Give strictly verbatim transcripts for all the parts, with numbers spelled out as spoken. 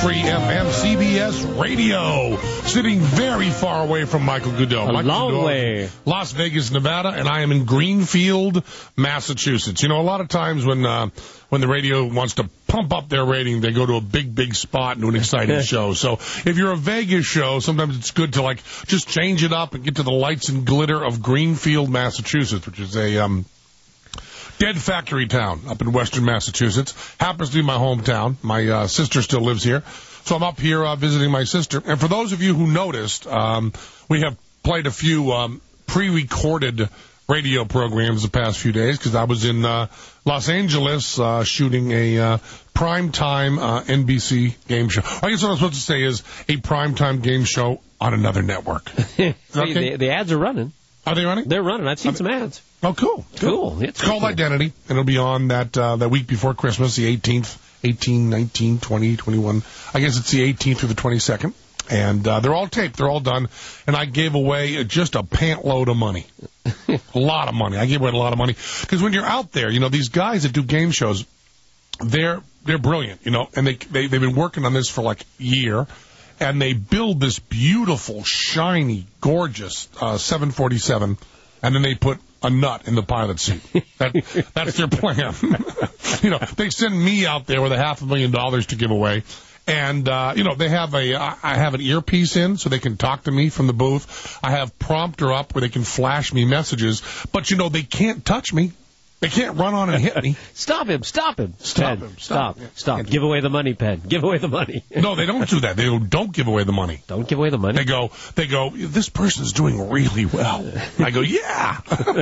Free F M, C B S Radio, sitting very far away from Michael Goodell. A Michael long Goodell, way. Las Vegas, Nevada, and I am in Greenfield, Massachusetts. You know, a lot of times when uh, when the radio wants to pump up their rating, they go to a big, big spot and do an exciting show. So if you're a Vegas show, sometimes it's good to, like, just change it up and get to the lights and glitter of Greenfield, Massachusetts, which is a... um. dead factory town up in western Massachusetts. Happens to be my hometown. My uh, sister still lives here. So I'm up here uh, visiting my sister. And for those of you who noticed, um, we have played a few um, pre-recorded radio programs the past few days because I was in uh, Los Angeles uh, shooting a uh, primetime uh, N B C game show. I guess what I'm supposed to say is a primetime game show on another network. Hey, okay? the, the ads are running. Are they running? They're running. I've seen I mean, some ads. Oh, cool. Cool. cool. It's it's called cool. Identity, and it'll be on that uh, that week before Christmas, the eighteenth, eighteen, nineteen, twenty, twenty-one. I guess it's the eighteenth through the twenty-second. And uh, they're all taped. They're all done. And I gave away just a pant load of money. A lot of money. I gave away a lot of money. Because when you're out there, you know, these guys that do game shows, they're they're brilliant, you know, and they, they, they've been working on this for like a year. And they build this beautiful, shiny, gorgeous uh, seven forty-seven, and then they put a nut in the pilot seat. That, that's their plan. You know, they send me out there with a half a million dollars to give away. And, uh, you know, they have a, I have an earpiece in so they can talk to me from the booth. I have prompter up where they can flash me messages. But, you know, they can't touch me. They can't run on and hit me. Stop him. Stop him. Stop Penn, him. Stop. Stop. Stop. Give away the money, Penn. Give away the money. No, they don't do that. They don't give away the money. Don't give away the money. They go, they go, this person's doing really well. I go, yeah.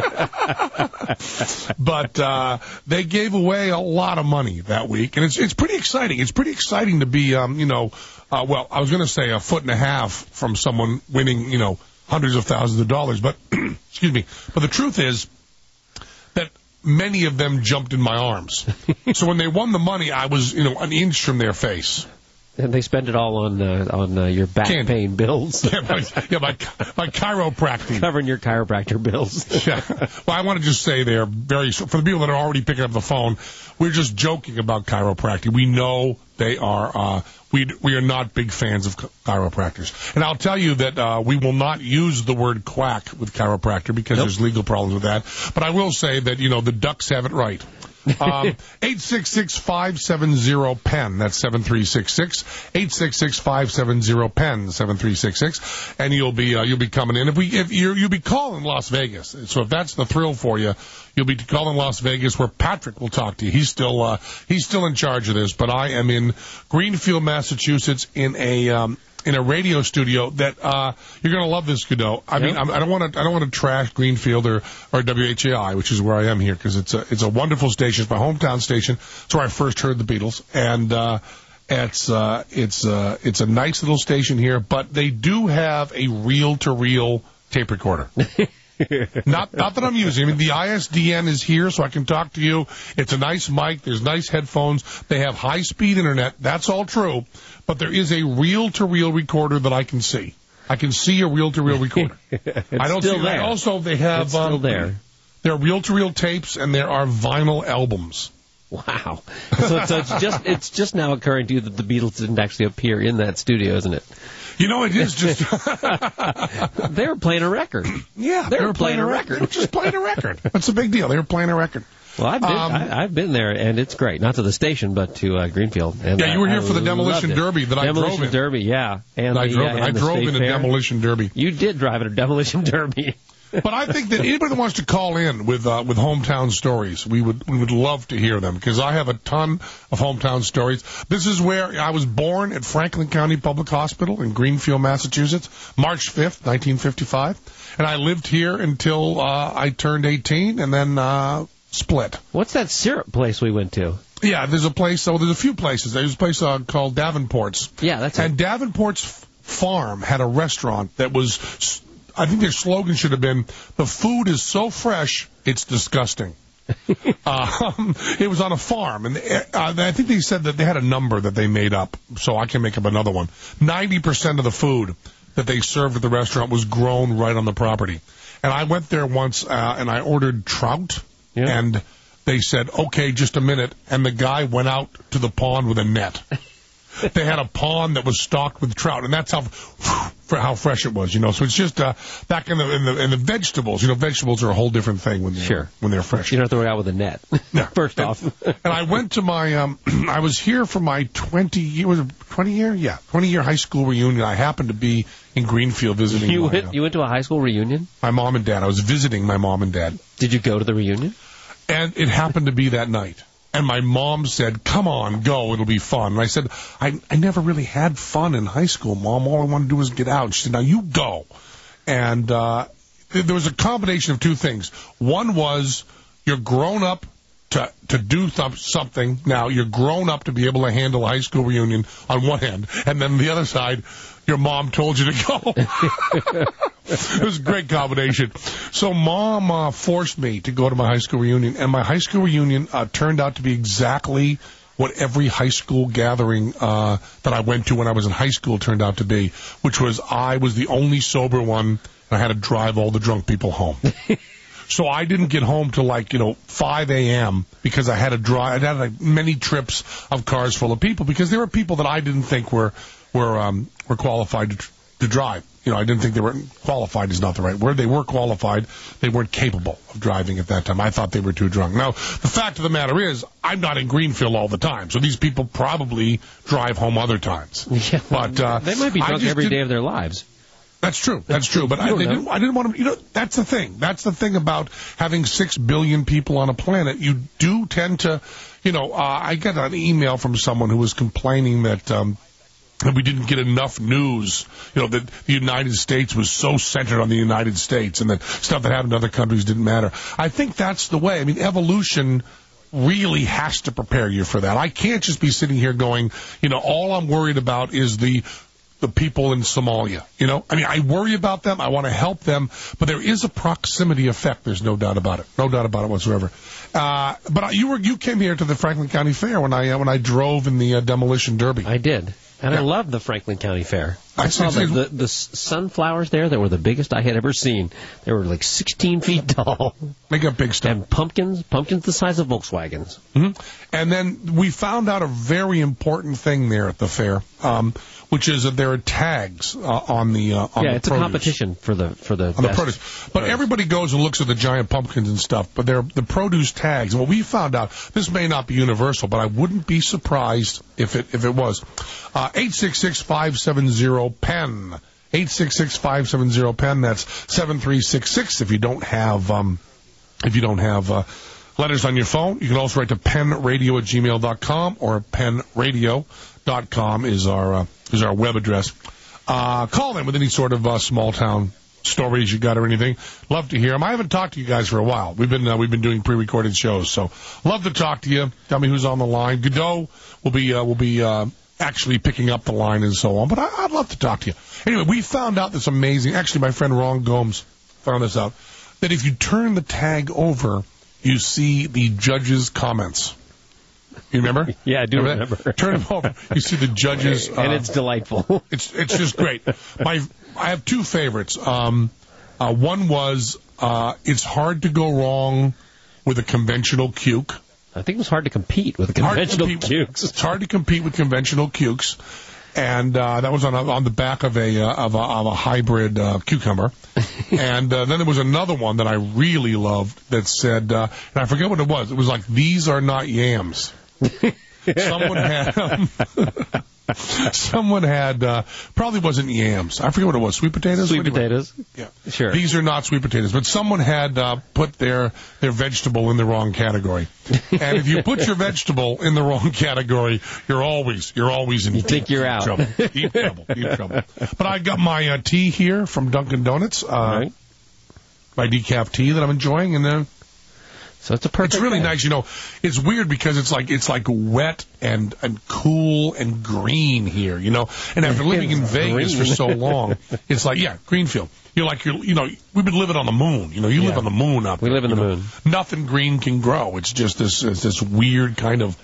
But uh, they gave away a lot of money that week, and it's it's pretty exciting. It's pretty exciting to be, um, you know, uh, well, I was going to say a foot and a half from someone winning, you know, hundreds of thousands of dollars. But, excuse me, but the truth is that many of them jumped in my arms. So when they won the money, I was, you know, an inch from their face. And they spend it all on uh, on uh, your back Candy. pain bills. Yeah, my, yeah, my, my chiropractic. Covering your chiropractor bills. Yeah. Well, I want to just say they're very, for the people that are already picking up the phone, we're just joking about chiropractic. We know they are, uh, we we are not big fans of chiropractors. And I'll tell you that uh, we will not use the word quack with chiropractor because nope. there's legal problems with that. But I will say that, you know, the ducks have it right. um, eight six six, five seven zero, P E N. That's seven three six six. eight six six, five seven zero, P E N. seven three six six. And you'll be uh, you'll be coming in. If we if you're, you'll be calling Las Vegas. So if that's the thrill for you, you'll be calling Las Vegas, where Patrick will talk to you. He's still uh, he's still in charge of this. But I am in Greenfield, Massachusetts, in a um, in a radio studio that uh, you're going to love this, Godot. I mean, yep. I don't want to I don't want to trash Greenfield or, or W H A I, which is where I am here, because it's a it's a wonderful station. It's my hometown station. It's where I first heard the Beatles, and uh, it's uh, it's uh, it's a nice little station here. But they do have a reel to reel tape recorder. not not that I'm using. I mean, the I S D N is here, so I can talk to you. It's a nice mic. There's nice headphones. They have high-speed internet. That's all true. But there is a reel-to-reel recorder that I can see. I can see a reel-to-reel recorder. I don't still see. there. Also, they have. It's still um, there. There are reel-to-reel tapes, and there are vinyl albums. Wow. So, so it's just it's just now occurring to you that the Beatles didn't actually appear in that studio, isn't it? You know, it is just... They were playing a record. Yeah, they, they were, were playing, playing a a record. They were just playing a record. That's a big deal. They were playing a record. Well, I've been, um, I, I've been there, and it's great. Not to the station, but to uh, Greenfield. And yeah, you were I, here I for the Demolition loved it. Derby that I drove in. Demolition Derby, yeah. And I the, drove, uh, I and the drove State in a Fair. Demolition Derby. You did drive in a Demolition Derby. But I think that anybody that wants to call in with uh, with hometown stories, we would we would love to hear them, because I have a ton of hometown stories. This is where I was born, at Franklin County Public Hospital in Greenfield, Massachusetts, March fifth, nineteen fifty-five. And I lived here until uh, I turned eighteen, and then uh, split. What's that syrup place we went to? Yeah, there's a place, so there's a few places. There's a place uh, called Davenport's. Yeah, that's And it. Davenport's farm had a restaurant that was... I think their slogan should have been, the food is so fresh, it's disgusting. um, it was on a farm, and uh, I think they said that they had a number that they made up, so I can make up another one. ninety percent of the food that they served at the restaurant was grown right on the property. And I went there once, uh, and I ordered trout, yeah. and they said, okay, just a minute, and the guy went out to the pond with a net. they had a pond that was stocked with trout, and that's how for how fresh it was, you know. So it's just uh, back in the, in the in the vegetables. You know, vegetables are a whole different thing when they're sure. when they're fresh. You don't have to worry out with a net. No. First and, off. and I went to my um, I was here for my twenty year was it twenty year yeah twenty year high school reunion. I happened to be in Greenfield visiting. You my, went uh, you went to a high school reunion? My mom and dad. I was visiting my mom and dad. Did you go to the reunion? And it happened to be that night. And my mom said, come on, go, it'll be fun. And I said, I, I never really had fun in high school, Mom. All I wanted to do was get out. And she said, now you go. And uh, there was a combination of two things. One was you're grown up to to do th- something. Now, you're grown up to be able to handle a high school reunion on one hand. And then the other side, your mom told you to go. It was a great combination. So Mom uh, forced me to go to my high school reunion, and my high school reunion uh, turned out to be exactly what every high school gathering uh, that I went to when I was in high school turned out to be, which was I was the only sober one, and I had to drive all the drunk people home. So I didn't get home till like, you know, five a.m. because I had to drive. I had like many trips of cars full of people because there were people that I didn't think were were um, were qualified to, to drive. You know, I didn't think they were qualified is not the right word. They were qualified. They weren't capable of driving at that time. I thought they were too drunk. Now, the fact of the matter is, I'm not in Greenfield all the time, so these people probably drive home other times. Yeah, but uh, they might be drunk every day of their lives. That's true. That's true. But I, they didn't, I didn't want to, you know, that's the thing. That's the thing about having six billion people on a planet. You do tend to, you know, uh, I got an email from someone who was complaining that, um, that we didn't get enough news, you know, that the United States was so centered on the United States and that stuff that happened in other countries didn't matter. I think that's the way. I mean, evolution really has to prepare you for that. I can't just be sitting here going, you know, all I'm worried about is the the people in Somalia. You know, I mean, I worry about them. I want to help them, but there is a proximity effect. There's no doubt about it. No doubt about it whatsoever. Uh, but you were you came here to the Franklin County Fair when I uh, when I drove in the uh, demolition derby. I did. And yeah. I loved the Franklin County Fair. I, I saw the, the, the sunflowers there that were the biggest I had ever seen. They were like sixteen feet tall. They got big stuff. And pumpkins, pumpkins the size of Volkswagens. Mm-hmm. And then we found out a very important thing there at the fair, um, which is that there are tags uh, on the uh, on yeah, the it's produce. a competition for the for the on best the produce. But produce. Everybody goes and looks at the giant pumpkins and stuff. But they're the produce tags. And what we found out, this may not be universal, but I wouldn't be surprised if it if it was. Uh, eight six six, five seven zero, P E N. eight six six, five seven zero, P E N. That's seven three six six. If you don't have um, if you don't have uh, letters on your phone, you can also write to penradio at gmail dot com or penradio dot com is our uh, is our web address. Uh, call in with any sort of uh, small town stories you got or anything. Love to hear them. I haven't talked to you guys for a while. We've been uh, we've been doing pre-recorded shows, so love to talk to you. Tell me who's on the line. Godot will be uh, will be uh, actually picking up the line and so on. But I, I'd love to talk to you. Anyway, we found out this amazing. Actually, my friend Ron Gomes found this out that if you turn the tag over, you see the judge's comments. You remember? Yeah, I do remember. remember. Turn them over. You see the judges, and uh, it's delightful. It's it's just great. My I have two favorites. Um, uh, one was uh, it's hard to go wrong with a conventional cuke. I think it was hard to compete with conventional cukes. It's hard to compete with conventional cukes, and uh, that was on a, on the back of a uh, of a, of a hybrid uh, cucumber. And uh, then there was another one that I really loved that said, uh, and I forget what it was. It was like, "These are not yams." Someone had, um, someone had, uh, probably wasn't yams. I forget what it was. Sweet potatoes? Sweet potatoes. Yeah. Sure. These are not sweet potatoes, but someone had, uh, put their, their vegetable in the wrong category. And if you put your vegetable in the wrong category, you're always, you're always in You think you're out. trouble. Deep trouble. Deep trouble. But I got my, uh, tea here from Dunkin' Donuts, uh, right. my decaf tea that I'm enjoying, and then, so it's a perfect. It's really day. nice, you know. It's weird because it's like it's like wet and and cool and green here, you know. And after living in Vegas green. for so long, it's like yeah, Greenfield. You're like you're you know we've been living on the moon, you know. You yeah. live on the moon up We there, live in the know? moon. Nothing green can grow. It's just this it's this weird kind of yeah.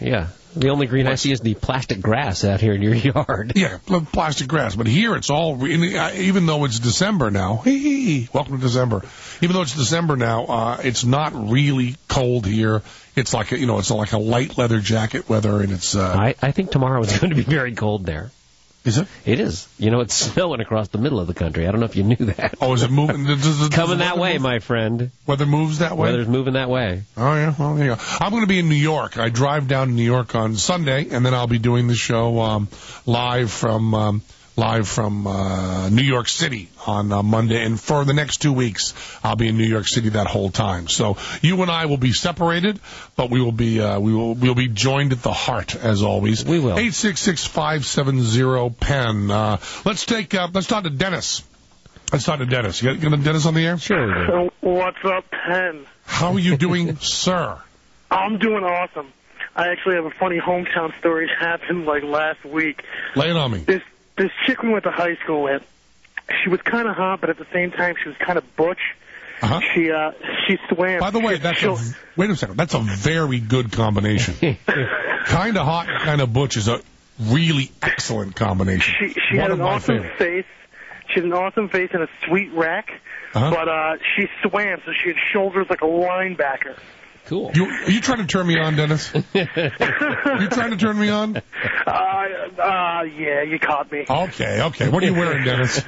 The only green I see is the plastic grass out here in your yard. Yeah, plastic grass. But here it's all, even though it's December now, hee, welcome to December. Even though it's December now, uh, it's not really cold here. It's like, a, you know, it's like a light leather jacket weather, and it's... Uh, I, I think tomorrow is going to be very cold there. Is it? It is. You know, it's snowing across the middle of the country. I don't know if you knew that. Oh, is it moving? Does, does, does Coming that way, move? my friend. Weather moves that way? Weather's moving that way. Oh, yeah. Well, there you go. I'm going to be in New York. I drive down to New York on Sunday, and then I'll be doing the show um, live from... Um, live from uh, New York City on uh, Monday. And for the next two weeks, I'll be in New York City that whole time. So you and I will be separated, but we will be uh, we will we'll be joined at the heart, as always. We will. eight six six, five seven zero, P E N. Uh, let's take, uh, let's talk to Dennis. Let's talk to Dennis. You got, got Dennis on the air? Sure. What's up, Penn? How are you doing, sir? I'm doing awesome. I actually have a funny hometown story that happened like last week. Lay it on me. This This chick we went to high school with, she was kind of hot, but at the same time, she was kind of butch. Uh-huh. She uh, she swam. By the way, that's a, wait a second. That's a very good combination. Kind of hot and kind of butch is a really excellent combination. She she One had of an my awesome favorite. face. She had an awesome face and a sweet rack. Uh-huh. But uh, she swam, so she had shoulders like a linebacker. Cool. You, are you trying to turn me on, Dennis? You trying to turn me on? Uh, uh, yeah, you caught me. Okay, okay. What are you wearing, Dennis?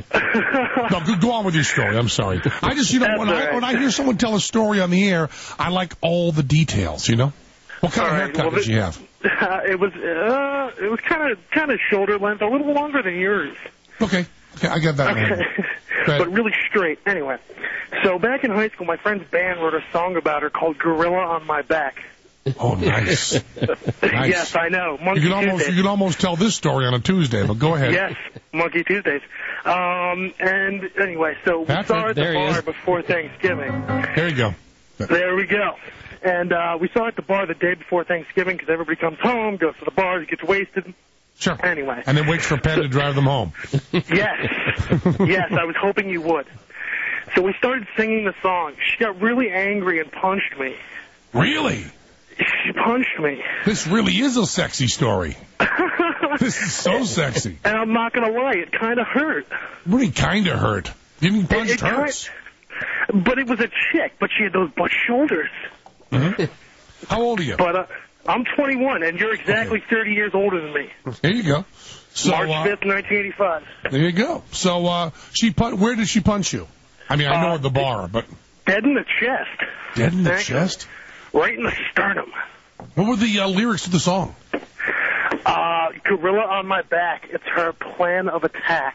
No, go, go on with your story. I'm sorry. I just, you know, when I, when I hear someone tell a story on the air, I like all the details, you know? What kind All of right, haircut well, did she have? Uh, it was uh, it was kind of kind of shoulder length, a little longer than yours. Okay, okay, I get that. Okay. But really straight. Anyway, so back in high school, my friend's band wrote a song about her called Gorilla on My Back. Oh, nice. Nice. Yes, I know. Monkey You can almost Tuesdays. you can almost tell this story on a Tuesday, but go ahead. Yes, Monkey Tuesdays. Um, and anyway, so we Patrick, saw her at the there he bar is. before Thanksgiving. There you go. There we go. And uh, we saw her at the bar the day before Thanksgiving because everybody comes home, goes to the bar, gets wasted. Sure. Anyway. And then waits for Penn to drive them home. Yes. Yes, I was hoping you would. So we started singing the song. She got really angry and punched me. Really? She punched me. This really is a sexy story. This is so sexy. And I'm not going to lie, it kind of hurt. Really kind of hurt. Getting punched it hurts. Kind, but it was a chick, but she had those butt shoulders. Mm-hmm. How old are you? But uh, I'm twenty-one, and you're exactly Okay. thirty years older than me. There you go. So, March uh, fifth, nineteen eighty-five. There you go. So uh, she pun- where did she punch you? I mean, I know Uh, at the bar, but Dead in the chest. dead in the Thank you. chest? Right in the sternum. What were the uh, lyrics to the song? Uh, gorilla on my back. It's her plan of attack.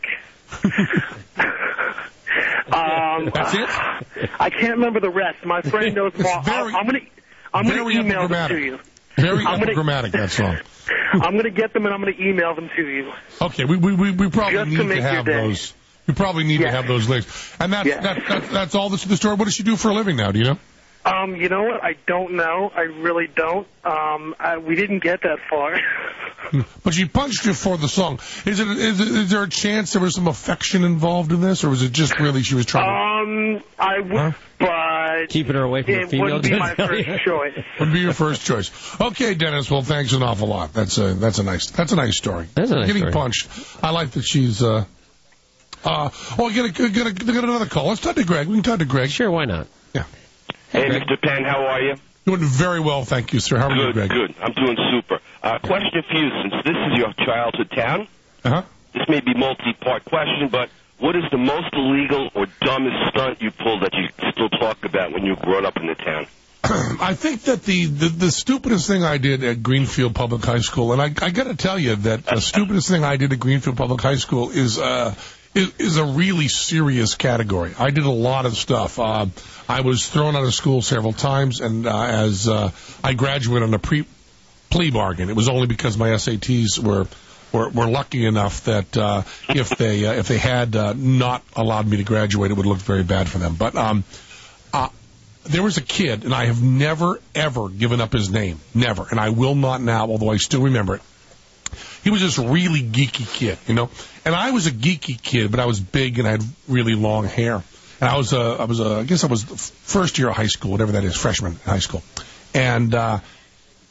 um, That's it? I can't remember the rest. My friend knows It's more. very- I'm gonna, I'm gonna very email them epigrammatic. to you. Very I'm gonna- epigrammatic, that song. I'm gonna get them and I'm gonna email them to you. Okay, we we we, we probably Just to need to, make your have day. those. We probably need to Yes. have those lyrics. And that's Yes. that, that, that's all this the story. What does she do for a living now? Do you know? Um, you know what? I don't know. I really don't. Um, I, we didn't get that far. But she punched you for the song. Is it is, it, is there a chance there was some affection involved in this, or was it just really she was trying um, I would, Huh? but Keeping her away from the it female wouldn't be my genitalia. first choice. to would be your first choice? Okay, Dennis. Well, thanks an awful lot. That's a that's a nice that's a nice story. That's a nice Getting story. punched. I like that she's. Uh, uh, oh, get a, get a, get another call. Let's talk to Greg. We can talk to Greg. Sure, why not? Yeah. Hey, Greg. Mister Penn, how are you? Doing very well, thank you, sir. How are you, Good, Greg? good. I'm doing super. Uh, question for you, since this is your childhood town, Uh huh. this may be multi-part question, but what is the most illegal or dumbest stunt you pulled that you still talk about when you were growing up in the town? I think that the, the, the stupidest thing I did at Greenfield Public High School, and I, I got to tell you that the stupidest thing I did at Greenfield Public High School is uh, is, is a really serious category. I did a lot of stuff. Uh, I was thrown out of school several times, and uh, as uh, I graduated on a pre plea bargain, it was only because my S A Ts were. Were, were lucky enough that uh, if they uh, if they had uh, not allowed me to graduate, it would have looked very bad for them. But um, uh, there was a kid, and I have never, ever given up his name. Never. And I will not now, although I still remember it. He was this really geeky kid, you know. And I was a geeky kid, but I was big and I had really long hair. And I was a, I was a, I guess I was the first year of high school, whatever that is, freshman in high school. And uh,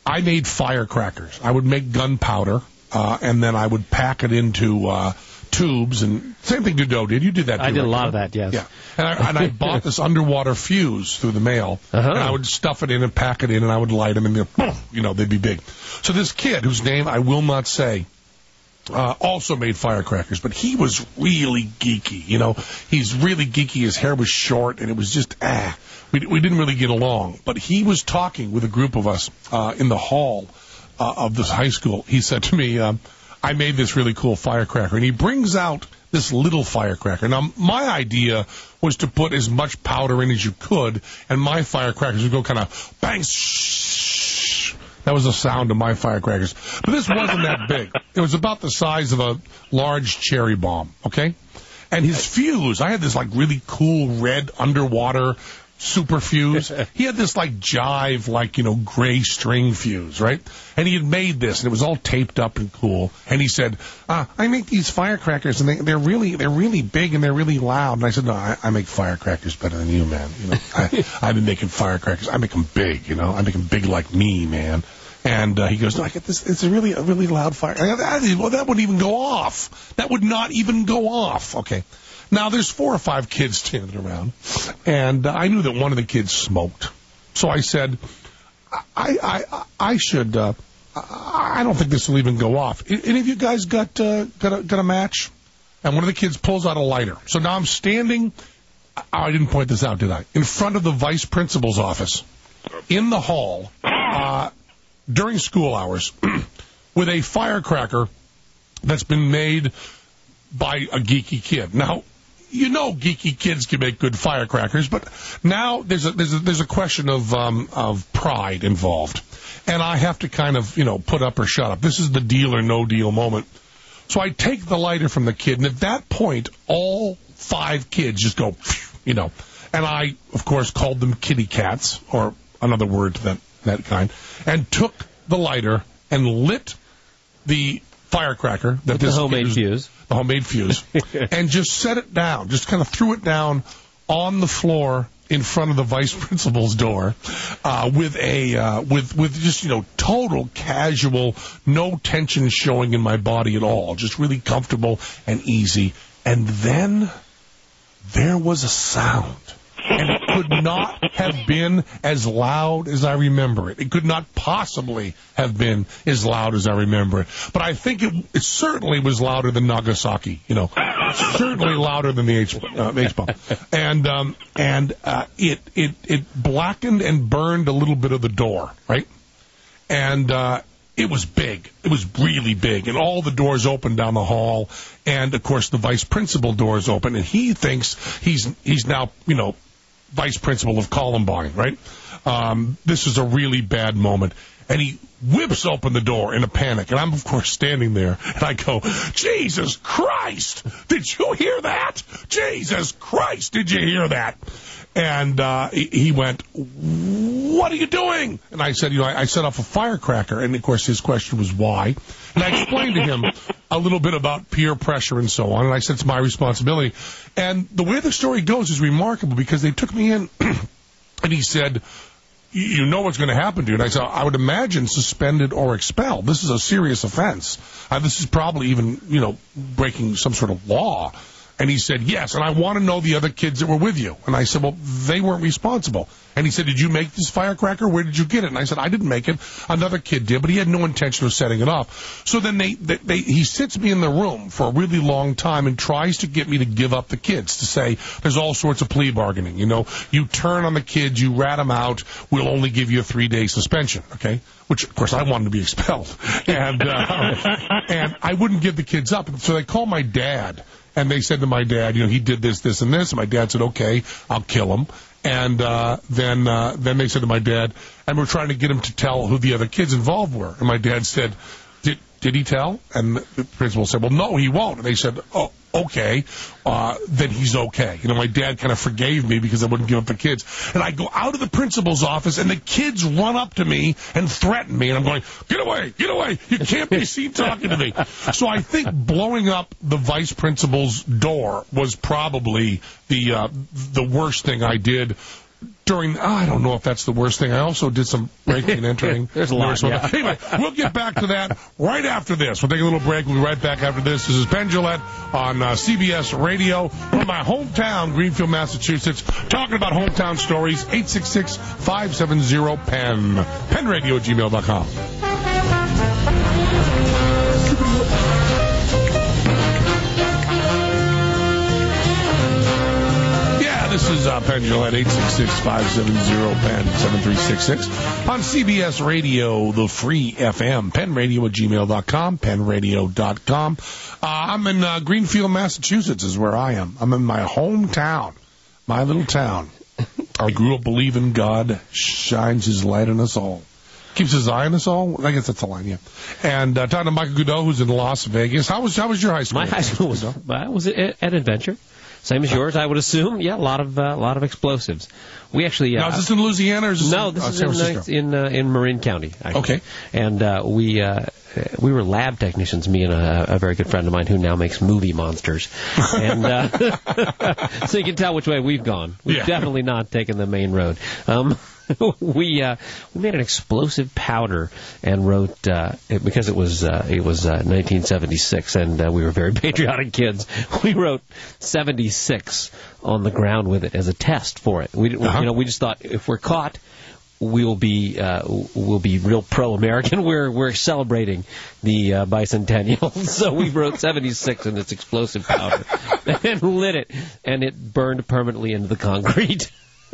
I made firecrackers. I would make gunpowder, uh, and then I would pack it into uh, tubes. And same thing Dudeau did. You did that, too. I did right? a lot of that, yes. Yeah. And I, and I bought this underwater fuse through the mail, uh-huh. and I would stuff it in and pack it in, and I would light them, and they'd, you know, they'd be big. So this kid, whose name I will not say, Uh, also made firecrackers, but he was really geeky, you know. He's really geeky. His hair was short, and it was just, ah. We, we didn't really get along. But he was talking with a group of us uh, in the hall uh, of this high school. He said to me, um, I made this really cool firecracker. And he brings out this little firecracker. Now, my idea was to put as much powder in as you could, and my firecrackers would go kind of bang, shh. That was the sound of my firecrackers. But this wasn't that big. It was about the size of a large cherry bomb, okay? And his fuse, I had this, like, really cool red underwater super fuse. He had this, like, jive, like, you know, gray string fuse, right? And he had made this, and it was all taped up and cool. And he said, ah, I make these firecrackers, and they, they're really they're really big, and they're really loud. And I said, no, I, I make firecrackers better than you, man. You know, I, I've been making firecrackers. I make them big, you know. I make them big like me, man. And uh, he goes, no, I get this. It's a really, a really loud fire. I go, well, that wouldn't even go off. That would not even go off. Okay. Now, there's four or five kids standing around, and uh, I knew that one of the kids smoked. So I said, I, I, I should. Uh, I don't think this will even go off. Any of you guys got uh, got a, got a match? And one of the kids pulls out a lighter. So now I'm standing. Oh, I didn't point this out, did I? In front of the vice principal's office, in the hall. Uh, during school hours, with a firecracker that's been made by a geeky kid. Now, you know geeky kids can make good firecrackers, but now there's a there's a, there's a question of um, of pride involved. And I have to kind of, you know, put up or shut up. This is the deal or no deal moment. So I take the lighter from the kid, and at that point, all five kids just go, you know. And I, of course, called them kitty cats, or another word to that that kind, and took the lighter and lit the firecracker that With this the homemade was, fuse, the homemade fuse, and just set it down, just kind of threw it down on the floor in front of the vice principal's door, uh, with a uh, with with just you know total casual, no tension showing in my body at all, just really comfortable and easy. And then there was a sound. And it could not have been as loud as I remember it. It could not possibly have been as loud as I remember it. But I think it, it certainly was louder than Nagasaki, you know. Certainly louder than the H, uh, H-bomb. And, um, and uh, it, it, it blackened and burned a little bit of the door, right? And uh, it was big. It was really big. And all the doors opened down the hall. And, of course, the vice principal door is open. And he thinks he's he's now, you know, vice principal of Columbine, right? Um, this is a really bad moment. And he whips open the door in a panic. And I'm, of course, standing there. And I go, Jesus Christ! Did you hear that? Jesus Christ! Did you hear that? And uh, he went, what are you doing? And I said, you know, I, I set off a firecracker. And, of course, his question was why. And I explained to him a little bit about peer pressure and so on. And I said it's my responsibility. And the way the story goes is remarkable because they took me in and he said, you know what's going to happen to you. And I said, I would imagine suspended or expelled. This is a serious offense. Uh, this is probably even, you know, breaking some sort of law. And he said, yes, and I want to know the other kids that were with you. And I said, well, they weren't responsible. And he said, did you make this firecracker? Where did you get it? And I said, I didn't make it. Another kid did, but he had no intention of setting it off. So then they, they, they he sits me in the room for a really long time and tries to get me to give up the kids, to say there's all sorts of plea bargaining. You know, you turn on the kids, you rat them out, we'll only give you a three-day suspension, okay? Which, of course, I wanted to be expelled. And, uh, and I wouldn't give the kids up. So they called my dad. And they said to my dad, you know, he did this, this, and this. And my dad said, okay, I'll kill him. And uh, then uh, then they said to my dad, and we're trying to get him to tell who the other kids involved were. And my dad said, did did he tell? And the principal said, well, no, he won't. And they said, oh, okay, uh, then he's okay. You know, my dad kind of forgave me because I wouldn't give up the kids. And I go out of the principal's office, and the kids run up to me and threaten me. And I'm going, get away, get away. You can't be seen talking to me. So I think blowing up the vice principal's door was probably the uh, the worst thing I did during, oh, I don't know if that's the worst thing. I also did some breaking and entering. There's a lot, yeah. Anyway, we'll get back to that right after this. We'll take a little break. We'll be right back after this. This is Penn Jillette on uh, C B S Radio from my hometown, Greenfield, Massachusetts, talking about hometown stories. eight six six, five seven zero, P E N. penradio at gmail dot com. This is uh, Penn Jillette, eight six six, five seven zero, P E N, seven three six six. On C B S Radio, the free F M, penradio at gmail dot com, penradio dot com. Uh, I'm in uh, Greenfield, Massachusetts is where I am. I'm in my hometown, my little town. I grew up believing God shines his light on us all. Keeps his eye on us all? I guess that's the line, yeah. And uh, talking to Michael Goodell, who's in Las Vegas. How was how was your high school? My high school was, was at, at Adventure. Same as yours, I would assume. Yeah, a lot of a uh, lot of explosives. We actually. Uh, now, is this in Louisiana or is this no? in, This uh, is San in Francisco? in, uh, in Marin County. Actually. Okay. And uh, we uh, we were lab technicians. Me and a, a very good friend of mine who now makes movie monsters. And uh, so you can tell which way we've gone. We've yeah. definitely not taken the main road. Um, we uh, we made an explosive powder and wrote uh, it, because it was uh, it was uh, nineteen seventy-six and uh, we were very patriotic kids. We wrote seventy-six on the ground with it as a test for it. We uh-huh. you know we just thought if we're caught, we'll be uh, we'll be real pro-American. We're we're celebrating the uh, bicentennial, so we wrote seventy-six in its explosive powder and lit it, and it burned permanently into the concrete.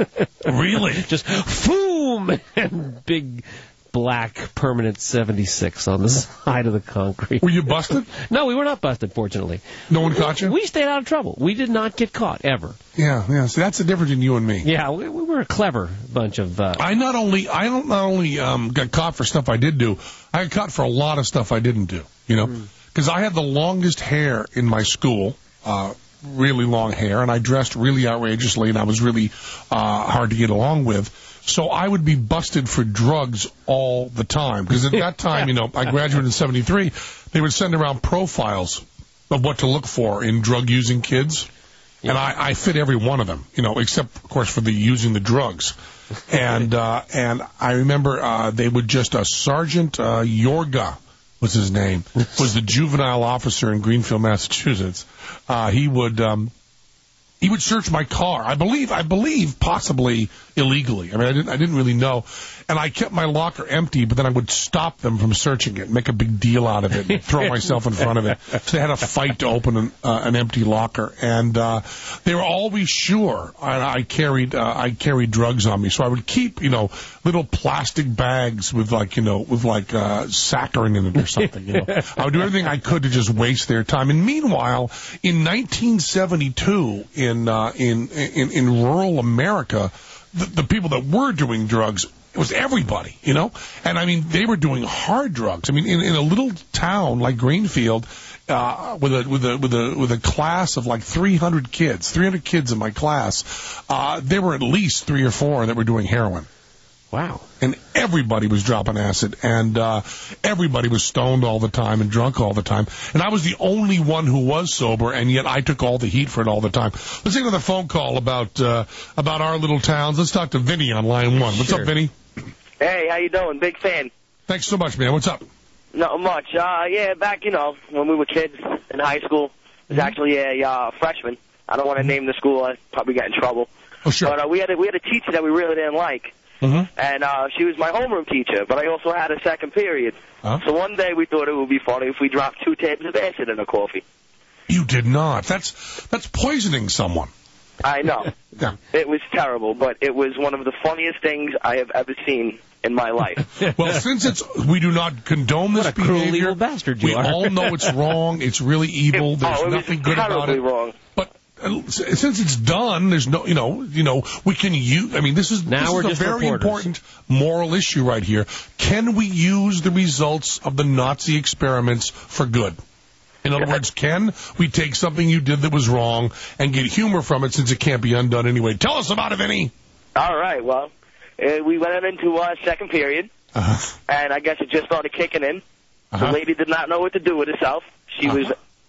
Really? Just boom, and big black permanent seventy-six on the side of the concrete. Were you busted? No, we were not busted, fortunately. No one caught you? We stayed out of trouble. We did not get caught, ever. Yeah, yeah. See, that's the difference in you and me. Yeah, we, we were a clever bunch of... Uh, I not only I don't not only um, got caught for stuff I did do, I got caught for a lot of stuff I didn't do, you know? Because mm. I had the longest hair in my school, uh, really long hair, and I dressed really outrageously, and I was really uh, hard to get along with. So I would be busted for drugs all the time. Because at that time, you know, I graduated in seventy-three, they would send around profiles of what to look for in drug-using kids. Yeah. And I, I fit every one of them, you know, except, of course, for the using the drugs. And uh, and I remember uh, they would just, uh, Sergeant uh, Yorga was his name, was the juvenile officer in Greenfield, Massachusetts. Uh, he would... Um, He would search my car. I believe, I believe, possibly illegally. I mean, I didn't, I didn't really know. And I kept my locker empty, but then I would stop them from searching it, make a big deal out of it, and throw myself in front of it. So they had a fight to open an, uh, an empty locker, and uh, they were always sure I, I carried, uh, I carried drugs on me. So I would keep, you know, little plastic bags with like, you know, with like uh, saccharin in it or something. You know, I would do everything I could to just waste their time. And meanwhile, in nineteen seventy-two, in In, uh, in in in rural America, the, the people that were doing drugs, it was everybody, you know. And I mean, they were doing hard drugs. I mean, in, in a little town like Greenfield, uh, with a with a with a with a class of like three hundred kids, three hundred kids in my class, uh, there were at least three or four that were doing heroin. Wow. And everybody was dropping acid, and uh, everybody was stoned all the time and drunk all the time. And I was the only one who was sober, and yet I took all the heat for it all the time. Let's take another phone call about uh, about our little towns. Let's talk to Vinny on line one. What's sure. up, Vinny? Hey, how you doing? Big fan. Thanks so much, man. What's up? Not much. Uh, yeah, back, you know, when we were kids in high school, I was actually a uh, freshman. I don't want to name the school. I'd probably get in trouble. Oh, sure. But uh, we had a, we had a teacher that we really didn't like. Mm-hmm. And uh, she was my homeroom teacher, but I also had a second period. Huh? So one day we thought it would be funny if we dropped two tables of acid in her coffee. You did not. That's that's poisoning someone. I know. Yeah. It was terrible, but it was one of the funniest things I have ever seen in my life. Well, since it's we do not condone this what a cruel, behavior, evil bastard you we are. all know it's wrong. It's really evil. It, There's oh, it nothing was good about it. wrong. But since it's done, there's no, you know, you know, we can use. I mean, this is, now this we're is a just very reporters. important moral issue right here. Can we use the results of the Nazi experiments for good? In other words, can we take something you did that was wrong and get humor from it since it can't be undone anyway? Tell us about it, Vinny. All right. Well, uh, we went into our second period, uh-huh. and I guess it just started kicking in. Uh-huh. The lady did not know what to do with herself. She uh-huh. was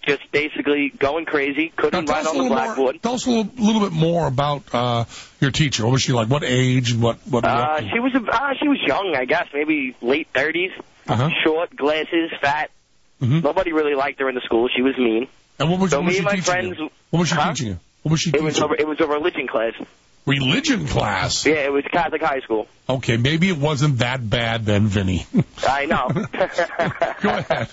just basically going crazy, couldn't now, write on the more, blackboard. tell us a little, little bit more about uh, your teacher. What was she like? What age and what? what uh, she was uh, she was young, I guess, maybe late thirties. Uh-huh. Short, glasses, fat. Mm-hmm. Nobody really liked her in the school. She was mean. And what was, so what was me she and my teaching friends. you? What was she huh? teaching you? What was she it teaching? Was a, it was a religion class. Religion class? Yeah, it was Catholic high school. Okay, maybe it wasn't that bad then, Vinny. I know. Go ahead.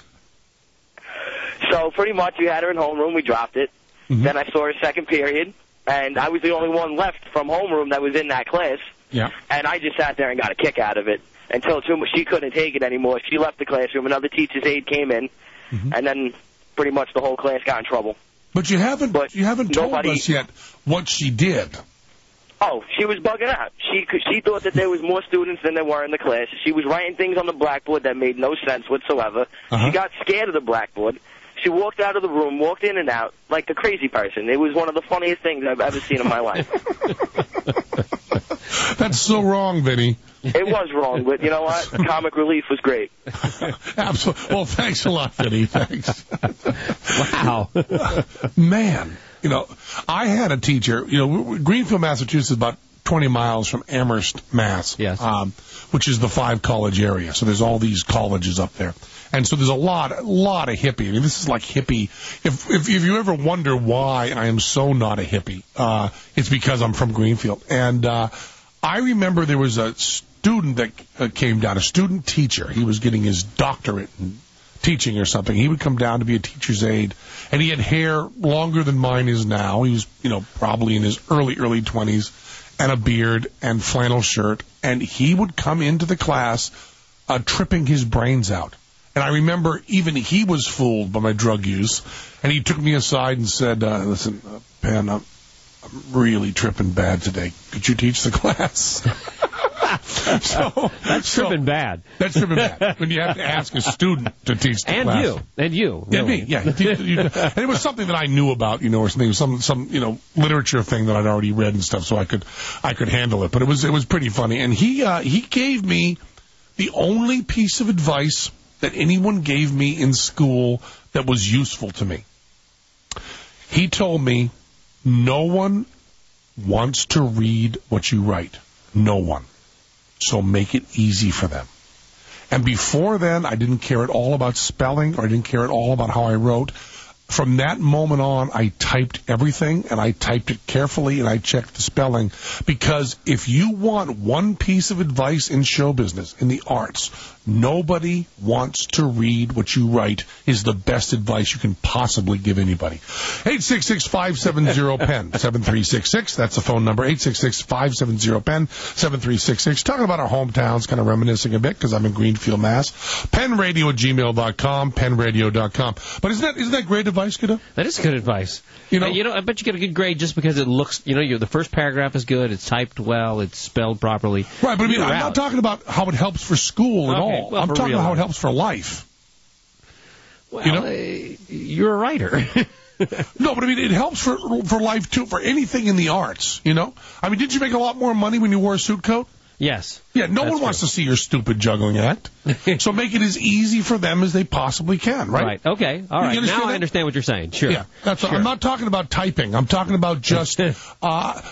So pretty much we had her in homeroom. We dropped it. Mm-hmm. Then I saw her second period, and I was the only one left from homeroom that was in that class. Yeah. And I just sat there and got a kick out of it until too much, she couldn't take it anymore. She left the classroom. Another teacher's aide came in, mm-hmm. and then pretty much the whole class got in trouble. But you haven't but you haven't told nobody, us yet what she did. Oh, she was bugging out. She she thought that there was more students than there were in the class. She was writing things on the blackboard that made no sense whatsoever. Uh-huh. She got scared of the blackboard. She walked out of the room, walked in and out like a crazy person. It was one of the funniest things I've ever seen in my life. That's so wrong, Vinny. It was wrong, but you know what? Comic relief was great. Absolutely. Well, thanks a lot, Vinny. Thanks. Wow. Man, you know, I had a teacher, you know, Greenfield, Massachusetts is about twenty miles from Amherst, Mass. Yes. Um, which is the five college area. So there's all these colleges up there. And so there's a lot, a lot of hippie. I mean, this is like hippie. If, if, if you ever wonder why I am so not a hippie, uh, it's because I'm from Greenfield. And, uh, I remember there was a student that uh, came down, a student teacher. He was getting his doctorate in teaching or something. He would come down to be a teacher's aide, and he had hair longer than mine is now. He was, you know, probably in his early, early twenties, and a beard and flannel shirt. And he would come into the class uh, tripping his brains out. And I remember even he was fooled by my drug use, and he took me aside and said, uh, listen, uh, Pan, I'm, I'm really tripping bad today. Could you teach the class? so, that's so, tripping bad. That's tripping bad. When you have to ask a student to teach the and class. You. And you. Yeah, really. me. Yeah. And it was something that I knew about, you know, or something, some, some, you know, literature thing that I'd already read and stuff, so I could, I could handle it. But it was, it was pretty funny. And he, uh, he gave me the only piece of advice that anyone gave me in school that was useful to me. He told me, no one wants to read what you write. No one. So make it easy for them. And before then, I didn't care at all about spelling, or I didn't care at all about how I wrote. From that moment on, I typed everything, and I typed it carefully, and I checked the spelling. Because if you want one piece of advice in show business, in the arts, nobody wants to read what you write is the best advice you can possibly give anybody. eight six six, five seven zero, P E N, seven three six six. That's the phone number, eight six six, five seven zero, P E N, seven three six six. Talking about our hometowns, kind of reminiscing a bit, because I'm in Greenfield, Mass. penradio at gmail dot com, penradio dot com. But isn't that, isn't that great advice, Kiddo? That is good advice. You know, uh, you know, I bet you get a good grade just because it looks, you know, you're, the first paragraph is good, it's typed well, it's spelled properly. Right, but I mean, You're I'm out. not talking about how it helps for school at Okay, all. well, I'm for talking real about how it life. helps for life. Well, you know? uh, you're a writer. No, but I mean, it helps for for life, too, for anything in the arts, you know? I mean, did you make a lot more money when you wore a suit coat? Yes. Yeah, no That's one wants true. to see your stupid juggling act. So make it as easy for them as they possibly can, right? Right. Okay. All right. Now that? I understand what you're saying. Sure. Yeah. That's sure. I'm not talking about typing. I'm talking about just uh,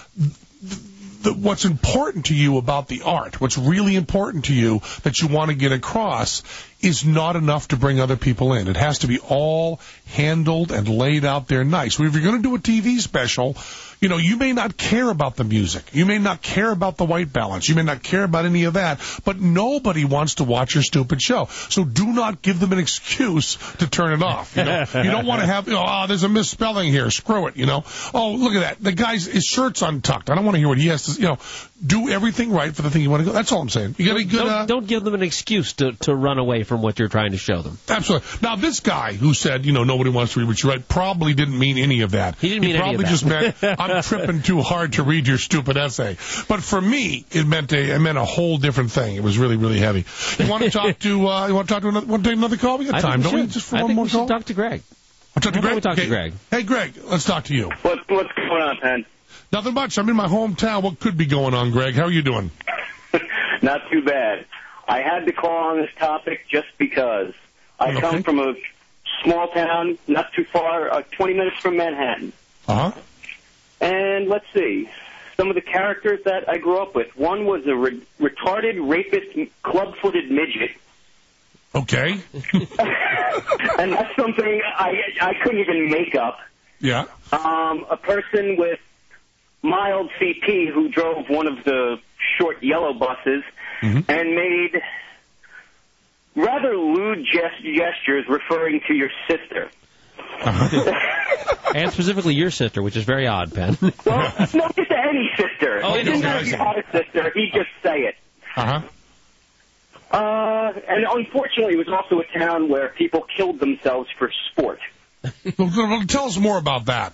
the, what's important to you about the art. What's really important to you that you want to get across is not enough to bring other people in. It has to be all handled and laid out there nice. If you're going to do a T V special, you know, you may not care about the music. You may not care about the white balance. You may not care about any of that. But nobody wants to watch your stupid show. So do not give them an excuse to turn it off. You know, you don't want to have, you know, oh, there's a misspelling here. Screw it, you know. Oh, look at that. The guy's, his shirt's untucked. I don't want to hear what he has to, you know, do everything right for the thing you want to go. That's all I'm saying. You got a good, don't, uh, don't give them an excuse to, to run away from what you're trying to show them. Absolutely. Now, this guy who said, you know, nobody wants to read what you write probably didn't mean any of that. He didn't mean probably any of that. just meant, I'm tripping too hard to read your stupid essay. But for me, it meant a, it meant a whole different thing. It was really, really heavy. You want to talk to, uh, you want to talk to another, want to take another call? We got I time, think we don't we? should. Just for I one think more we call? should talk to Greg. I'll talk to How about Greg? we talk to Okay. Greg? Hey, Greg, let's talk to you. What, what's going on, Penn? Nothing much. I'm in my hometown. What could be going on, Greg? How are you doing? Not too bad. I had to call on this topic just because I Okay. come from a small town, not too far, uh, twenty minutes from Manhattan. Uh-huh. And let's see, some of the characters that I grew up with. One was a re- retarded, rapist, club-footed midget. Okay. And that's something I I couldn't even make up. Yeah. Um, a person with mild C P who drove one of the short yellow buses mm-hmm. and made rather lewd gest- gestures referring to your sister. Uh-huh. And specifically your sister, which is very odd, Penn. Well, no, just any sister. Oh, he didn't have to have a sister. He'd just say it. Uh-huh. Uh, and unfortunately, it was also a town where people killed themselves for sport. Well, tell us more about that.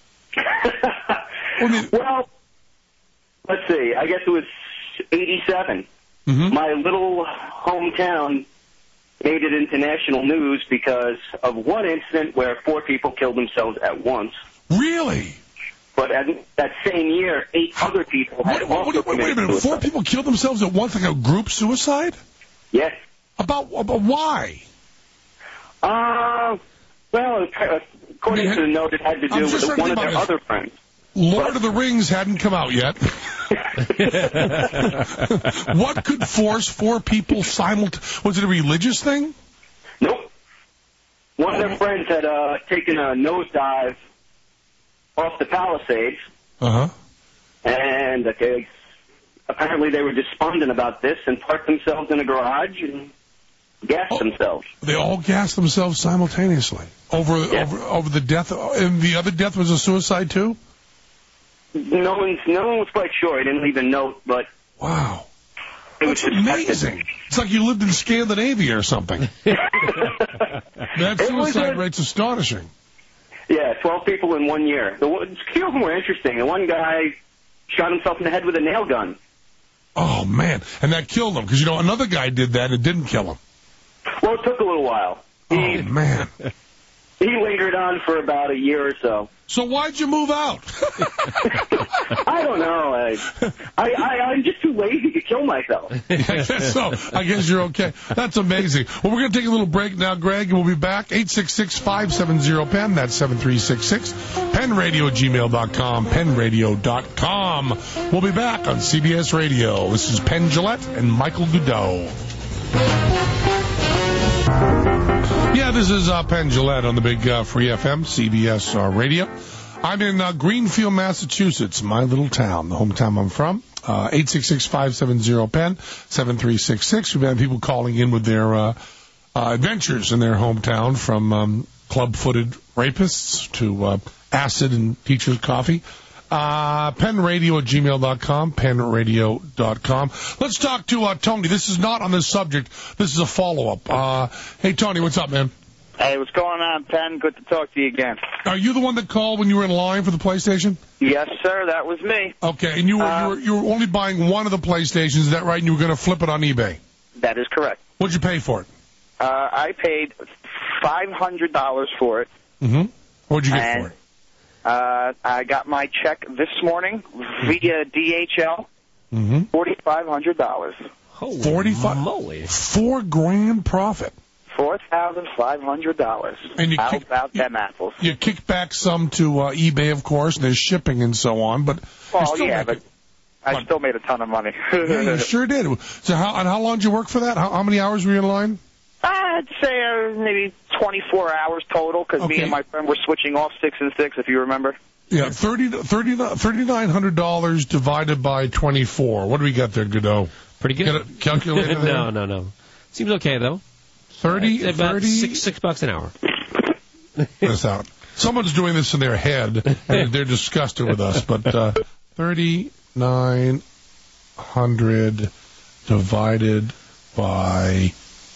Well, let's see. I guess it was eighty-seven. Mm-hmm. My little hometown made it into national news because of one incident where four people killed themselves at once. Really? But at that same year, eight other people had what, also what, wait, wait a minute. suicide. Four people killed themselves at once, like a group suicide? Yes. About, about why? Uh, well, according I mean, to the note, it had to do with one of their other friends. Lord but, of the Rings hadn't come out yet. What could force four people simultaneously? Was it a religious thing? Nope. One of their friends had uh, taken a nosedive off the Palisades. Uh-huh. And okay, apparently they were despondent about this and parked themselves in a garage and gassed oh, themselves. They all gassed themselves simultaneously over yeah. over over the death. And the other death was a suicide too? No one's, no one was quite sure. I didn't leave a note, but... Wow. It That's was amazing. It's like you lived in Scandinavia or something. That suicide rate's astonishing. Yeah, twelve people in one year. The few of them were interesting. The one guy shot himself in the head with a nail gun. Oh, man. And that killed him, because, you know, another guy did that and it didn't kill him. Well, it took a little while. Oh, he, man. He lingered on for about a year or so. So why'd you move out? I don't know. I, I, I, I'm just too lazy to kill myself. Yeah, I guess so. I guess you're okay. That's amazing. Well, we're going to take a little break now, Greg, and we'll be back. eight six six, five seven zero, P E N. That's seven three six six. penradio at gmail dot com. penradio dot com. We'll be back on C B S Radio. This is Penn Jillette and Michael Goudreau. Yeah, this is uh, Penn Jillette on the big uh, Free F M, C B S uh, Radio. I'm in uh, Greenfield, Massachusetts, my little town, the hometown I'm from. Uh, eight six six, five seven zero, P E N, seven three six six. We've had people calling in with their uh, uh, adventures in their hometown, from um, club-footed rapists to uh, acid and teacher's coffee. Uh, penradio at gmail dot com, penradio dot com. Let's talk to uh, Tony. This is not on this subject. This is a follow-up. Uh, hey, Tony, what's up, man? Hey, what's going on, Penn? Good to talk to you again. Are you the one that called when you were in line for the PlayStation? Yes, sir. That was me. Okay, and you were, uh, you were, you were only buying one of the PlayStations, is that right? And you were going to flip it on eBay? That is correct. What'd you pay for it? Uh, I paid five hundred dollars for it. Mm-hmm. What'd you get and, for it? Uh, I got my check this morning via D H L. Mm-hmm. forty-five hundred dollars. Holy forty-five moly. Four grand profit. four thousand five hundred dollars. And you How kick, about you, them apples? You kick back some to uh, eBay, of course. There's shipping and so on, but well, still yeah, making, but I what? still made a ton of money. Yeah, you sure did. So how and how long did you work for that? How, how many hours were you in line? I'd say uh, maybe twenty-four hours total, because okay. me and my friend were switching off six and six, if you remember. Yeah, thirty, thirty, thirty-nine hundred dollars divided by twenty-four. What do we got there, Godot? Pretty good. Get a calculator there? No, no, no. Seems okay, though. thirty, uh, about thirty? Six, six bucks an hour. This out. Someone's doing this in their head, and they're disgusted with us. But uh, thirty-nine hundred divided by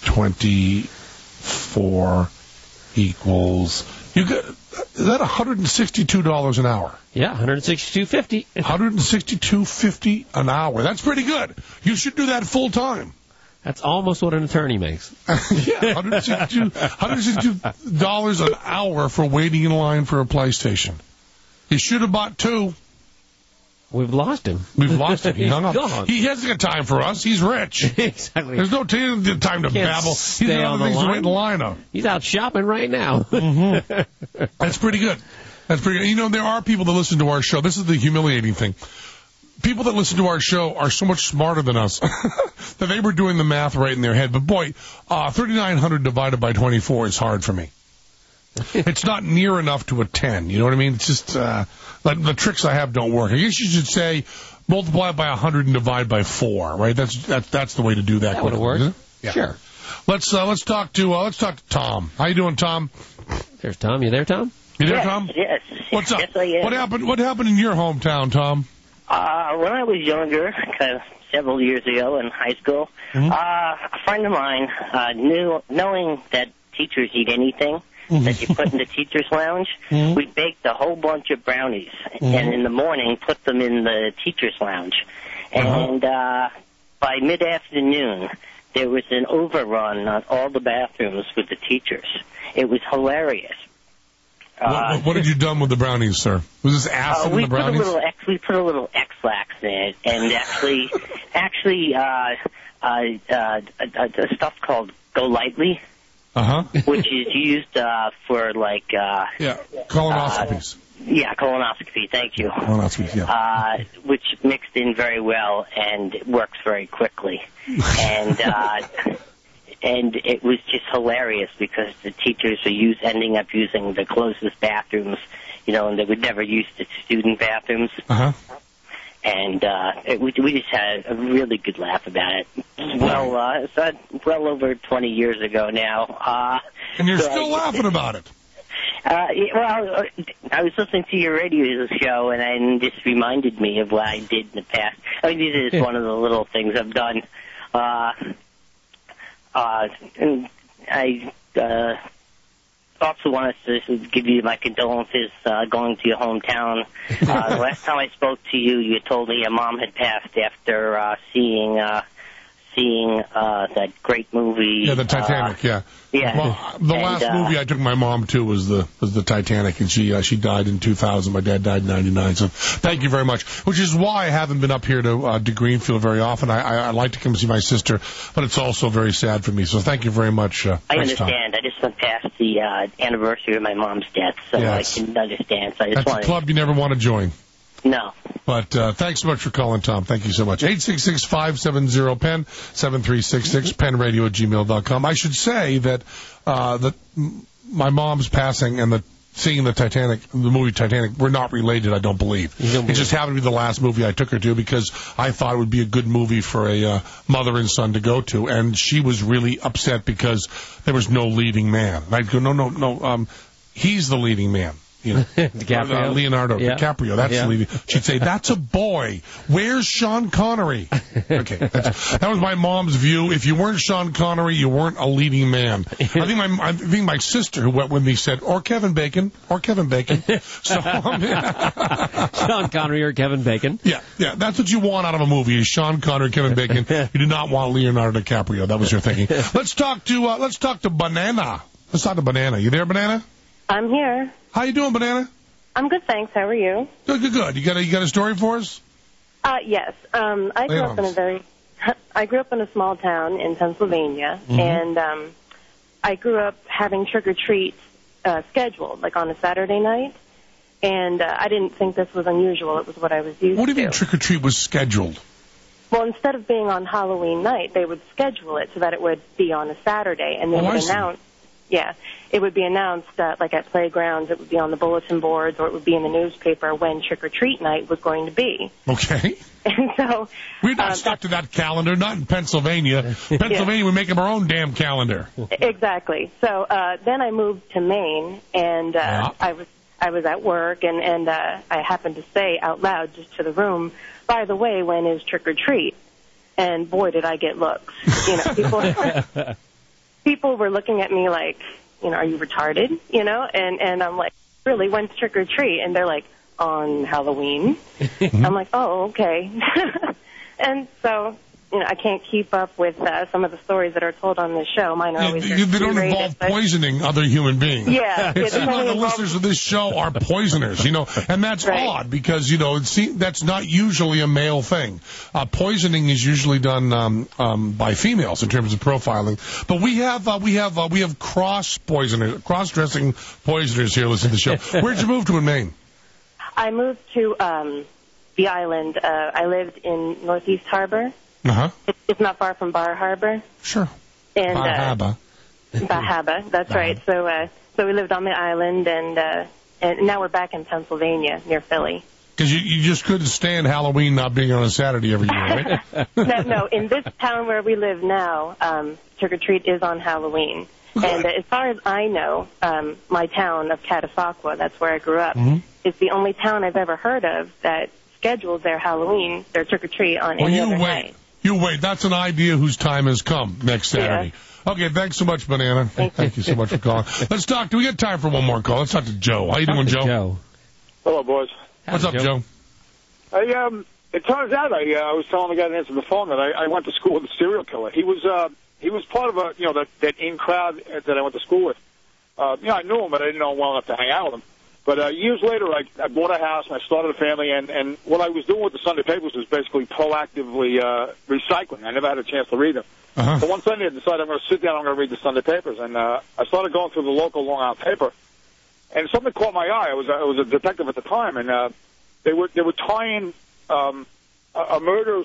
twenty-four equals. You got. Is that one hundred sixty-two dollars an hour? Yeah, one hundred sixty-two fifty. one hundred sixty-two fifty an hour. That's pretty good. You should do that full time. That's almost what an attorney makes. Yeah, one hundred sixty-two one hundred sixty-two dollars an hour for waiting in line for a PlayStation. You should have bought two. We've lost him. We've lost him. He He's hung up. gone. He hasn't got time for us. He's rich. Exactly. There's no t- time to Can't babble. He's stay got on other the things to line. wait in the line of. He's out shopping right now. Mm-hmm. That's pretty good. That's pretty good. You know, there are people that listen to our show. This is the humiliating thing. People that listen to our show are so much smarter than us that they were doing the math right in their head. But, boy, uh, thirty-nine hundred divided by twenty-four is hard for me. It's not near enough to a ten. You know what I mean? It's just uh, like the tricks I have don't work. I guess you should say multiply by one hundred and divide by four, right? That's that, that's the way to do that. That would have worked. Yeah. Sure. Let's uh, let's talk to uh, let's talk to Tom. How you doing, Tom? There's Tom. You there, Tom? You there, yes, Tom? Yes. What's up? Yes, I am. What happened? What happened in your hometown, Tom? Uh, when I was younger, kind of several years ago in high school, Mm-hmm. uh, a friend of mine uh, knew, knowing that teachers eat anything Mm-hmm. that you put in the teacher's lounge, Mhm. we baked a whole bunch of brownies, Mm-hmm. and in the morning put them in the teacher's lounge. Uh-huh. And uh, by mid-afternoon, there was an overrun on all the bathrooms with the teachers. It was hilarious. What, Uh, what had you done with the brownies, sir? Was this acid Uh, we in the put a brownies? little X. We put a little X-Lax in it, and actually, actually, uh, uh, uh, uh, uh, stuff called Go Lightly, Uh huh. which is used uh, for like, uh, Yeah. Colonoscopies. yeah, colonoscopy. Thank you. Colonoscopies. Yeah. Uh, which mixed in very well and it works very quickly, and uh, and it was just hilarious because the teachers were use, ending up using the closest bathrooms, you know, and they would never use the student bathrooms. Uh huh. And uh, it, we, we just had a really good laugh about it. Well, uh, it's uh, well over twenty years ago now. Uh, And you're so still I, laughing about it. Uh, yeah, well, uh, I was listening to your radio show, and it just reminded me of what I did in the past. I mean, this is one of the little things I've done. Uh, uh, and I uh, also wanted to give you my condolences uh, going to your hometown. Uh, the last time I spoke to you, you told me your mom had passed after uh, seeing uh, seeing uh, that great movie. Yeah, the Titanic. Uh, yeah. yeah. Well, the And, last uh, movie I took my mom to was the was the Titanic, and she uh, she died in two thousand. My dad died in ninety-nine. So thank you very much. Which is why I haven't been up here to uh, to Greenfield very often. I, I I like to come see my sister, but it's also very sad for me. So thank you very much. Uh, I Thanks, Tom. understand. I just went past the uh, anniversary of my mom's death, so Yes. I can understand. So I just That's a wanted club you never want to join. no. But uh, thanks so much for calling, Tom. Thank you so much. eight six six, five seven zero, P E N, seven three six six, penradio at gmail dot com. I should say that uh, that m- my mom's passing and the seeing the Titanic, the movie Titanic, were not related, I don't believe. It just happened to be the last movie I took her to because I thought it would be a good movie for a uh, mother and son to go to. And she was really upset because there was no leading man. And I'd go, no, no, no, um, he's the leading man. You know, DiCaprio? Uh, Leonardo Yeah. DiCaprio. That's Yeah. the leading. She'd say, "That's a boy. Where's Sean Connery?" Okay, that's, that was my mom's view. If you weren't Sean Connery, you weren't a leading man. I think my I think my sister who went with me said, "Or Kevin Bacon, or Kevin Bacon." So, um, Sean Connery or Kevin Bacon. yeah, yeah, that's what you want out of a movie: is Sean Connery, Kevin Bacon. You do not want Leonardo DiCaprio. That was your thinking. Let's talk to uh, let's talk to Banana. Let's talk to Banana. You there, Banana? I'm here. How you doing, Banana? I'm good, thanks. How are you? Good, good, good. You got a you got a story for us? Uh, yes. Um, I grew Lay it up on in a us. very, I grew up in a small town in Pennsylvania, Mhm. and um, I grew up having trick or treats uh, scheduled, like on a Saturday night. And uh, I didn't think this was unusual. It was what I was used What do you to. mean trick or treat was scheduled? Well, instead of being on Halloween night, they would schedule it so that it would be on a Saturday, and they Oh, would I see. announce. Yeah, it would be announced uh, like at playgrounds. It would be on the bulletin boards, or it would be in the newspaper when trick or treat night was going to be. Okay. And so We're not um, stuck to that calendar, not in Pennsylvania. Pennsylvania, we make up our own damn calendar. exactly. So uh, then I moved to Maine, and uh, Yeah. I was I was at work, and and uh, I happened to say out loud just to the room, "By the way, when is trick or treat?" And boy, did I get looks. You know, people. People were looking at me like, you know, are you retarded? You know, and, and I'm like, really, when's trick or treat? And they're like, on Halloween. I'm like, oh, okay. And so, you you know, I can't keep up with uh, some of the stories that are told on this show. Mine are Yeah, always you, they don't G-rated, involve but- poisoning other human beings. Yeah, It it's seems like only the involved- listeners of this show are poisoners, you know, and that's Right. odd because, you know, it seems, that's not usually a male thing. Uh, poisoning is usually done um, um, by females in terms of profiling. But we have uh, we have uh, we have cross poisoners, cross dressing poisoners here listening to the show. Where'd you move to in Maine? I moved to um, the island. Uh, I lived in Northeast Harbor. Uh huh. It's, it's not far from Bar Harbor. Sure. And Bar uh, Harbor. Bahaba, that's right. So, uh, so we lived on the island, and uh, and now we're back in Pennsylvania near Philly. Because you, you just couldn't stand Halloween not being on a Saturday every year, right? no, no. In this town where we live now, um, trick or treat is on Halloween. And uh, as far as I know, um, my town of Catasauqua, that's where I grew up, Mhm. is the only town I've ever heard of that schedules their Halloween, their trick or treat on Well, any you other wait. night. You wait. That's an idea whose time has come next Saturday. Okay, thanks so much, Banana. Thank, Thank you so much for calling. Let's talk. Do we get time for one more call? Let's talk to Joe. How you doing, Joe? Joe. Hello, boys. What's up, Joe? I, um, it turns out I, uh, I was telling the guy that answered the phone that I, I went to school with a serial killer. He was uh, he was part of a you know that that in crowd that I went to school with. Uh, you know, I knew him, but I didn't know him well enough to hang out with him. But uh, years later, I, I bought a house and I started a family, and, and what I was doing with the Sunday papers was basically proactively uh, recycling. I never had a chance to read them. Uh-huh. So one Sunday I decided I'm going to sit down, I'm going to read the Sunday papers, and uh, I started going through the local Long Island paper, and something caught my eye. I was I was a detective at the time, and uh, they were they were tying um, a, a murder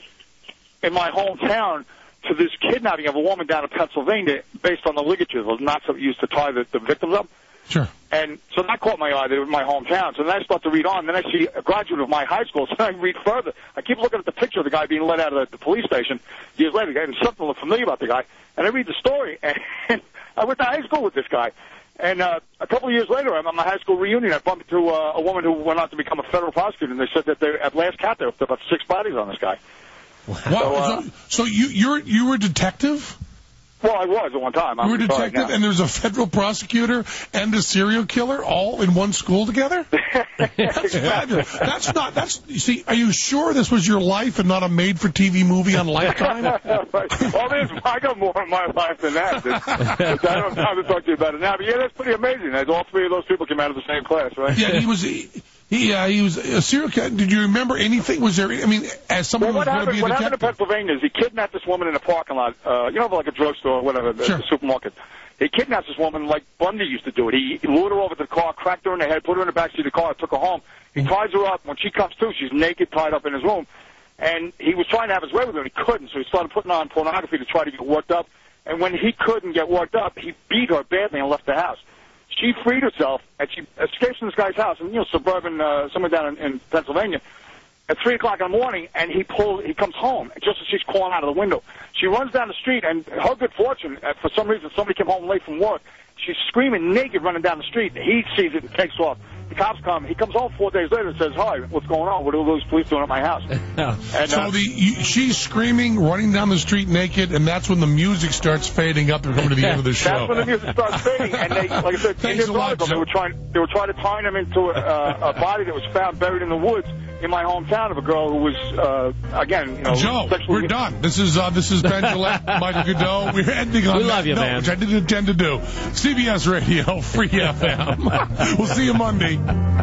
in my hometown to this kidnapping of a woman down in Pennsylvania based on the ligatures, those knots that we used to tie the, the victims up. Sure. And so that caught my eye, that it was my hometown. So then I start to read on. Then I see a graduate of my high school, so I read further. I keep looking at the picture of the guy being let out of the, the police station years later, and something looked familiar about the guy. And I read the story, and, and I went to high school with this guy. And uh, a couple of years later, I'm at my high school reunion. I bumped into uh, a woman who went on to become a federal prosecutor, and they said that they, at last count, there were about six bodies on this guy. Wow. So, uh, so, so you you're you were a detective? Well, I was at one time. I'm You were a retired detective, now. and there's a federal prosecutor and a serial killer all in one school together? That's fabulous. That's not. That's. You see, are you sure this was your life and not a made-for-T V movie on Lifetime? Well, there's, I got more in my life than that. But I don't have time to talk to you about it now. But yeah, that's pretty amazing. That all three of those people came out of the same class, right? Yeah, he was. He, yeah, he was a serial killer. Did you remember anything? Was there? I mean, as someone Well, who what was going to happened, be a what happened in detective. Pennsylvania is he kidnapped this woman in a parking lot, uh, you know, like a drugstore or whatever, the, Sure. the supermarket. He kidnapped this woman like Bundy used to do it. He lured her over to the car, cracked her in the head, put her in the backseat of the car, took her home. He ties her up. When she comes to, she's naked, tied up in his room. And he was trying to have his way with her, and he couldn't, so he started putting on pornography to try to get worked up. And when he couldn't get worked up, he beat her badly and left the house. She freed herself, and she escapes from this guy's house, and you know, suburban, uh, somewhere down in, in Pennsylvania, at three o'clock in the morning, and he pulls, he comes home, just as she's calling out of the window. She runs down the street, and her good fortune, uh, for some reason, somebody came home late from work. She's screaming naked running down the street. He sees it and takes off. The cops come. He comes home four days later and says, "Hi, what's going on? What are those police doing at my house?" And, So uh, the you, she's screaming, running down the street naked, and that's when the music starts fading up and coming to the end of the show. That's when the music starts fading, and they, like I said, in Thanks this a lot, article, they Joe. were trying, they were trying to tie him into a, uh, a body that was found buried in the woods in my hometown of a girl who was, uh, again, you know, Joe, sexually... we're done. This is uh, this is Ben Gillette, Michael Godot. We're ending on We that love you, note, man. which I didn't intend to do. C B S Radio, Free F M. We'll see you Monday.